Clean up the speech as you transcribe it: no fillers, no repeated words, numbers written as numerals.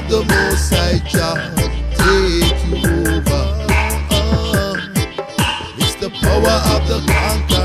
of the Most High Jah take you over. It's the power of the conqueror.